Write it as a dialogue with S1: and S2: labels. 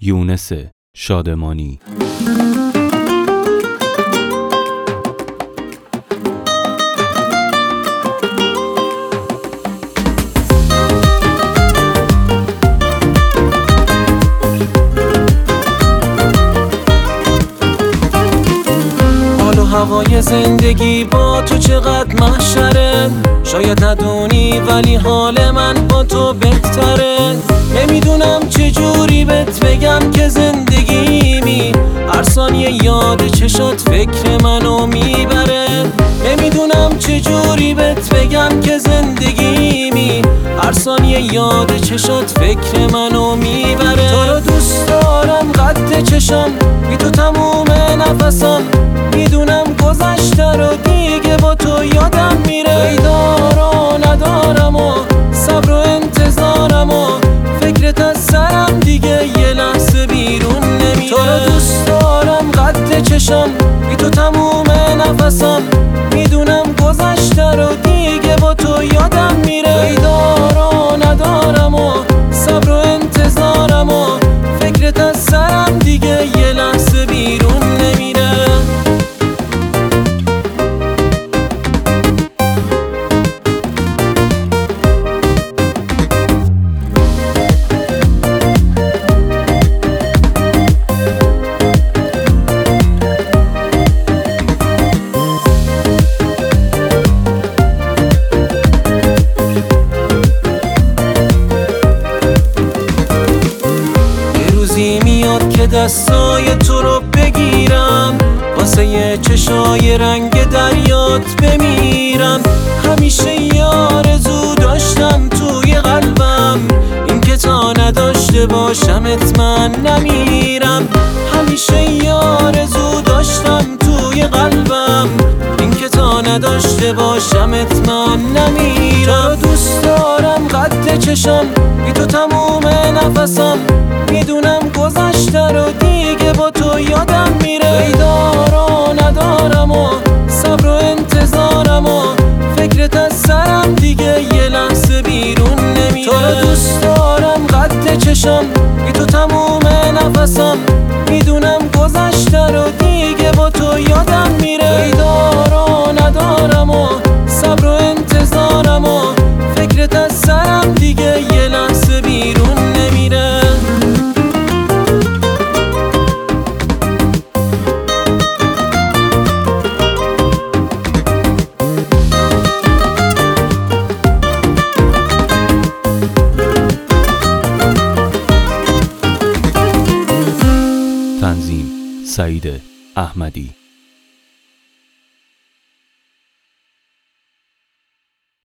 S1: یونس شادمانی.
S2: هوای زندگی با تو چقدر محشره، شاید ندونی ولی حال من با تو بهتره. نمیدونم چجوری بهت بگم که زندگیمی هر ثانیه یاد چشات فکر منو میبره. نمیدونم چجوری بهت بگم که زندگیمی هر ثانیه یاد چشات فکر منو میبره. تو رو دوست دارم قد چشام، بی تو تموم نفسام. میدونم گذشته رو دیگه با تو یادم میره. بیدار و ندارم و صبر و انتظارم و فکرت از سرم دیگه یه لحظه بیرون نمیره. تو رو دوست دارم قد چشام، بی تو تموم نفسام. میدونم گذشته رو دیگه با تو یادم میره. بیدار و ندارم و صبر و انتظارم و فکرت از سرم دیگه یه لحظه بیرون نمیره. میاد که دستای تو رو بگیرم، واسه یه چشای رنگ دریات بمیرم. همیشه یه آرزو داشتم توی قلبم، این که تا نداشته باشمت من نمیرم. همیشه یه آرزو داشتم توی قلبم، این که تا نداشته باشمت من نمیرم. تو دوست دارم قد چشام، بی تو تموم نفسام. میدونم گذشته رو دیگه با تو یادم میره. بیدار و ندارم و صبر و انتظارم و فکرت از سرم دیگه یه لحظه بیرون نمیره. تو رو دوست دارم قد چشام، بی تو تموم نفسام. میدونم گذشته رو دیگه با تو یادم میره. بیدار و ندارم و صبر و انتظارم و فکرت از سرم دیگه یه لحظه بیرون نمیره.
S1: تنظیم سعید احمدی.